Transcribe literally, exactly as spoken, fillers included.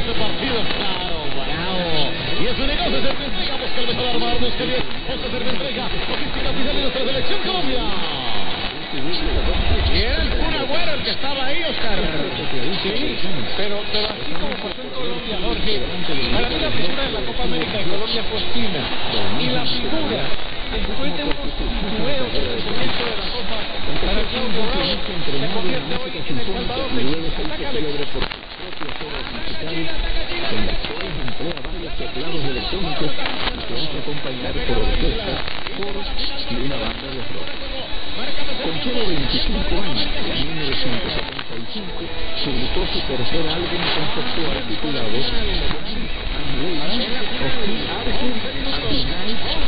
este partido, claro, bravo. Y es un negocio, se entrega, busca el mejor armar, busca bien, busca hacer entrega, logística oficial de nuestra selección Colombia. Y era el Kun Agüero el que estaba ahí, Oscar. Sí, pero, pero así como pasó en Colombia, Jorge, para mí la figura de la Copa América de Colombia fue Ospina. Y la figura, después de unos nuevos del comienzo de la Copa, para Claudio Bravo, se convierte hoy en el Salvador de Chile. Emplea varios teclados electrónicos que hace acompañar por orquesta, coros y una banda de rock. Con solo veinticinco años, en mil novecientos setenta y cinco, publicó su tercer álbum conceptual titulado And Waves of the Arctic and the Night